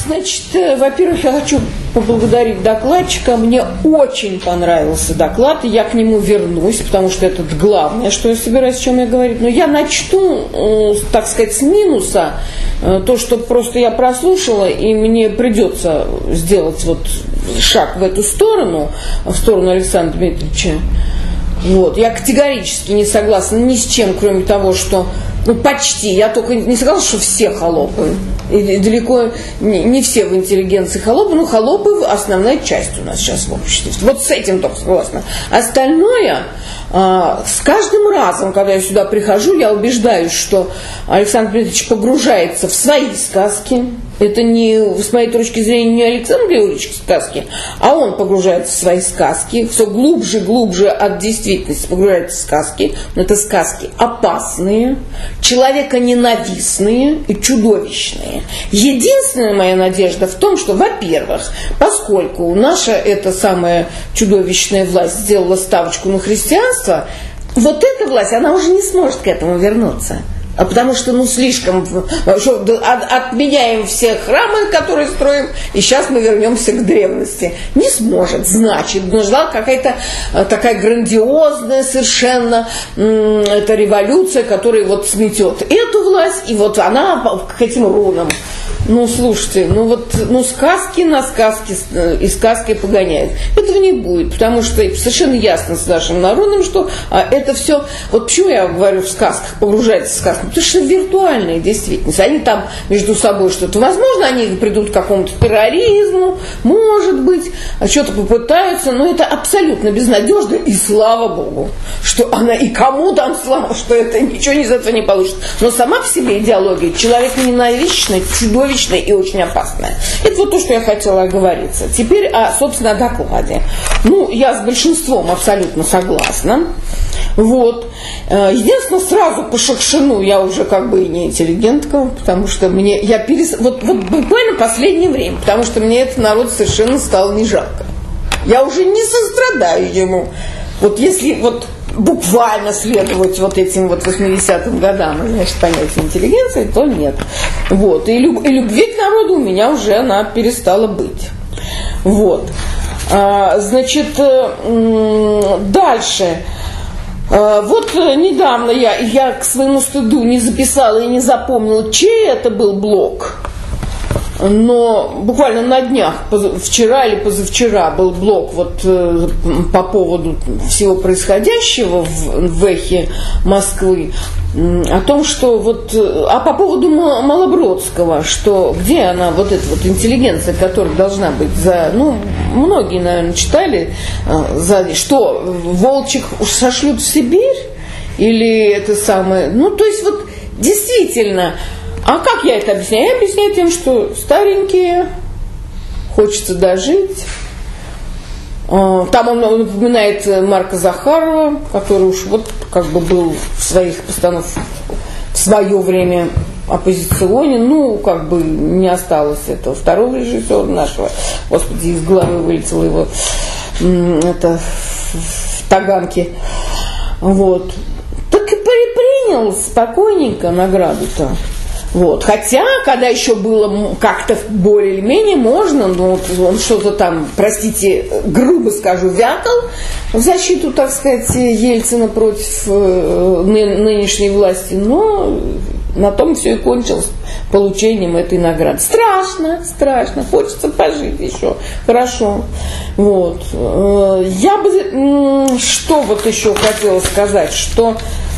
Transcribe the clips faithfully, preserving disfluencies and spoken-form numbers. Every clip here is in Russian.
Значит, во-первых, я хочу поблагодарить докладчика. Мне очень понравился доклад, и я к нему вернусь, потому что это главное, что я собираюсь, о чем я говорю. Но я начну, так сказать, с минуса, то, что просто я прослушала, и мне придется сделать вот шаг в эту сторону, в сторону Александра Дмитриевича. Вот. Я категорически не согласна ни с чем, кроме того, что, ну, почти, я только не согласна, что все холопы, и далеко не, не все в интеллигенции холопы, но холопы основная часть у нас сейчас в обществе. Вот с этим только согласна. Остальное, а, с каждым разом, когда я сюда прихожу, я убеждаюсь, что Александр Дмитриевич погружается в свои сказки. Это не, с моей точки зрения, не Александр Георгиевич сказки, а он погружается в свои сказки, все глубже и глубже от действительности погружается в сказки. Но это сказки опасные, человеконенавистные и чудовищные. Единственная моя надежда в том, что, во-первых, поскольку наша эта самая чудовищная власть сделала ставочку на христианство, вот эта власть, она уже не сможет к этому вернуться. А потому что, ну, слишком... Что, от, отменяем все храмы, которые строим, и сейчас мы вернемся к древности. Не сможет. Значит, нужна какая-то такая грандиозная совершенно м- эта революция, которая вот сметет эту власть, и вот она к этим рунам. Ну, слушайте, ну вот, ну, сказки на сказки и сказки погоняют. Этого не будет, потому что совершенно ясно с нашим народом, что а, это все... Вот почему я говорю в сказках, погружается в сказки? Потому что виртуальная действительность. Они там между собой что-то... Возможно, они придут к какому-то терроризму, может быть, что-то попытаются, но это абсолютно безнадежно, и слава Богу, что она и кому там слава, что это ничего из этого не получится. Но сама по себе идеология человеконенавистная, чудовищная и очень опасная. Это вот то, что я хотела оговориться. Теперь, о, собственно, о докладе. Ну, я с большинством абсолютно согласна. Вот. Единственное, сразу по Шукшину я уже как бы и не интеллигентка, потому что мне, я перес... вот, вот буквально последнее время, потому что мне этот народ совершенно стало не жалко. Я уже не сострадаю ему. Вот если вот буквально следовать вот этим вот восьмидесятым годам, значит, понятие интеллигенции, то нет. Вот. И, люб, и любви к народу у меня уже она перестала быть. Вот. А, значит, дальше. А, вот недавно я, я к своему стыду не записала и не запомнила, чей это был блог. Но буквально на днях, вчера или позавчера, был блог вот э, по поводу всего происходящего в, в эхе Москвы, э, о том, что вот, а по поводу Малобродского, что где она, вот эта вот интеллигенция, которая должна быть за, ну, многие, наверное, читали, э, за, что волчьих уж сошлют в Сибирь, или это самое, ну, то есть вот действительно... А как я это объясняю? Я объясняю тем, что старенькие, хочется дожить. Там он напоминает Марка Захарова, который уж вот как бы был в своих постановках в свое время оппозиционен, ну, как бы не осталось этого второго режиссера нашего, господи, из головы вылетело его, это в Таганке. Вот. Так и принял спокойненько награду-то. Вот. Хотя, когда еще было как-то более или менее можно, ну, вот он что-то там, простите, грубо скажу, вякал в защиту, так сказать, Ельцина против э, ны- нынешней власти, но на том все и кончилось получением этой награды. Страшно, страшно, хочется пожить еще, хорошо. Вот. Я бы, что вот еще хотела сказать, что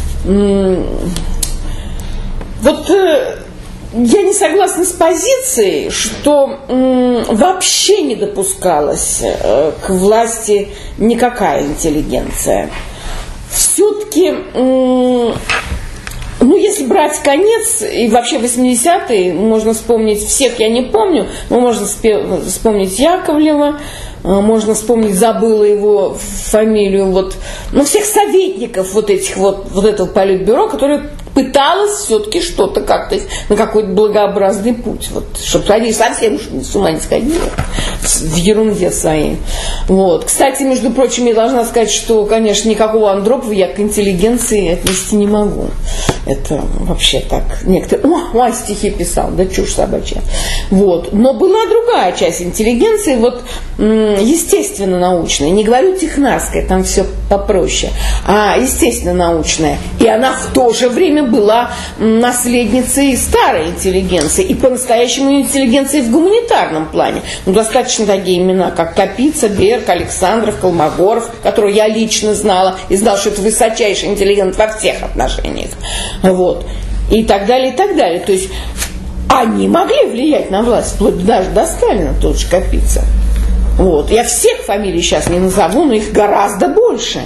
вот я не согласна с позицией, что м, вообще не допускалась э, к власти никакая интеллигенция. Все-таки, м, ну, если брать конец, и вообще восьмидесятые, можно вспомнить всех, я не помню, но можно спе- вспомнить Яковлева, э, можно вспомнить, забыла его фамилию, вот, ну, всех советников вот этих вот, вот этого политбюро, которые пыталась все-таки что-то как-то, на какой-то благообразный путь, вот, чтобы они совсем с ума не сходили в ерунде своей. Вот. Кстати, между прочим, я должна сказать, что, конечно, никакого Андропова я к интеллигенции отнести не могу. Это вообще так. Некоторые, о, ой, стихи писал, да чушь собачья. Вот. Но была другая часть интеллигенции, вот, естественно, научная. Не говорю технарская, там все попроще, а естественно научная. И она в то же время была наследницей старой интеллигенции. И по-настоящему интеллигенции в гуманитарном плане. Ну, достаточно такие имена, как Капица, Берг, Александров, Колмогоров, которую я лично знала и знала, что это высочайший интеллигент во всех отношениях. Вот. И так далее, и так далее. То есть они могли влиять на власть, вплоть даже до Сталина, тот же Капица. Вот. Я всех фамилий сейчас не назову, но их гораздо больше.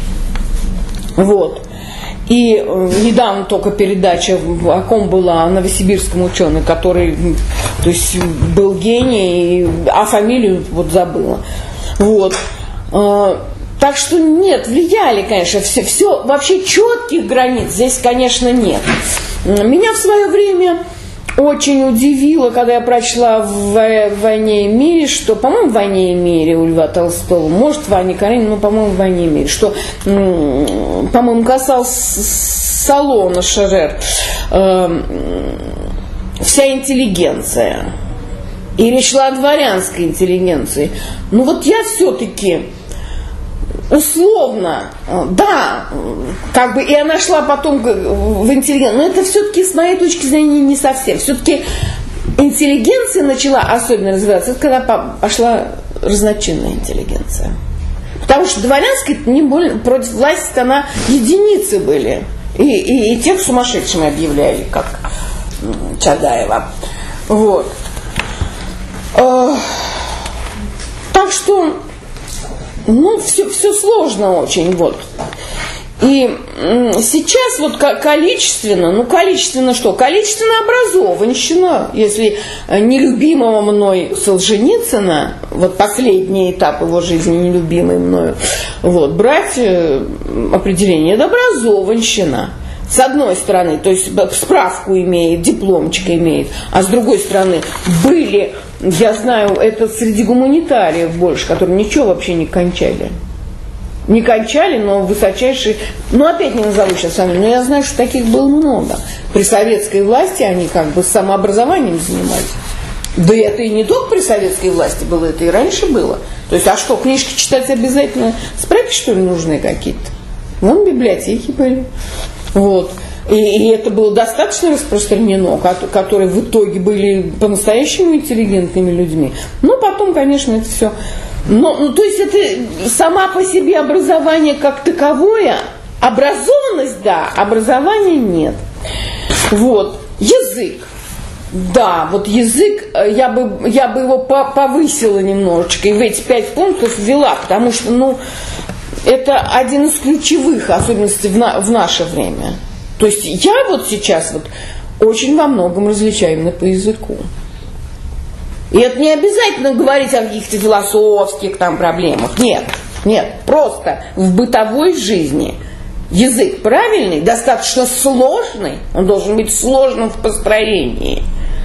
Вот. И э, недавно только передача, о ком была, о новосибирском ученом, который, то есть, был гений, а фамилию вот забыла. Вот. Э, так что нет, влияли, конечно, все, все, вообще четких границ здесь, конечно, нет. Меня в свое время очень удивило, когда я прочла в «Войне и мире», что, по-моему, в «Войне и мире» у Льва Толстого, может, в «Анне Карениной», но, по-моему, в «Войне и мире», что, по-моему, касалось салона Шерер, э, вся интеллигенция. И речь шла о дворянской интеллигенции. Ну вот я все-таки условно, да, как бы, и она шла потом в интеллигенцию, но это все-таки, с моей точки зрения, не совсем. Все-таки интеллигенция начала особенно развиваться, это когда пошла разночинная интеллигенция. Потому что дворянская, не более, против власти она единицы были. И, и, и тех сумасшедшими объявляли, как Чадаева. Вот. Так что ну, все, все сложно очень, вот. И сейчас вот количественно, ну, количественно что? Количественно образованщина, если нелюбимого мной Солженицына, вот последний этап его жизни, нелюбимый мною, вот, брать определение, это образованщина. С одной стороны, то есть справку имеет, дипломчик имеет, а с другой стороны, были, я знаю, это среди гуманитариев больше, которые ничего вообще не кончали. Не кончали, но высочайшие, ну опять не назову сейчас сами, но я знаю, что таких было много. При советской власти они как бы самообразованием занимались. Да это и не только при советской власти было, это и раньше было. То есть, а что, книжки читать обязательно? Справки, что ли, нужны какие-то? Вон библиотеки были. Вот. И, и это было достаточно распространено, которые в итоге были по-настоящему интеллигентными людьми. Но потом, конечно, это все... Но, ну, то есть это сама по себе образование как таковое, образованность, да, образования нет. Вот. Язык. Да, вот язык, я бы, я бы его повысила немножечко и в эти пять пунктов ввела, потому что, ну, это один из ключевых особенностей в, на, в наше время. То есть я вот сейчас вот очень во многом различаю именно по языку. И это не обязательно говорить о каких-то философских там проблемах. Нет, нет, просто в бытовой жизни язык правильный, достаточно сложный, он должен быть сложным в построении.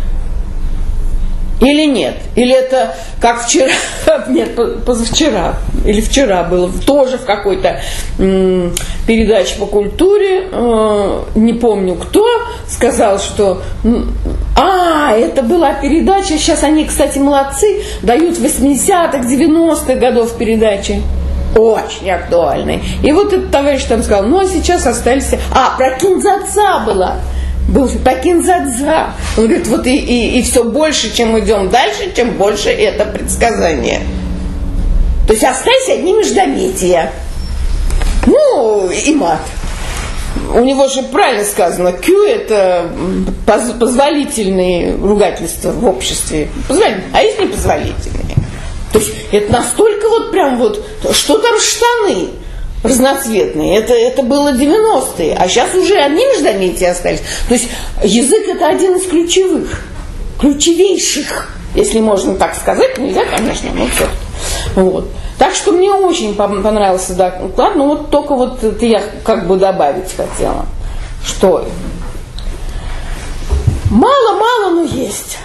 Или нет? Или это как вчера, нет, позавчера, или вчера было, тоже в какой-то м, передаче по культуре, э, не помню кто, сказал, что а, это была передача, сейчас они, кстати, молодцы, дают восьмидесятых, девяностых годов передачи. Очень актуальный. И вот этот товарищ там сказал, ну а сейчас остались... А, про Кинзадза была. Был про Кинзадза. Он говорит, вот и, и, и все больше, чем идем дальше, тем больше это предсказание. То есть остались одни междометия. Ну, и мат. У него же правильно сказано, Q это поз- позволительные ругательства в обществе. Позволительные, а есть непозволительные. То есть это настолько вот прям вот, что там штаны разноцветные, это, это было девяностые, а сейчас уже одни междометия остались. То есть язык это один из ключевых, ключевейших, если можно так сказать, нельзя, конечно, но все-таки. Вот. Так что мне очень понравился доклад, но вот только вот это я как бы добавить хотела, что Мало-мало, но есть.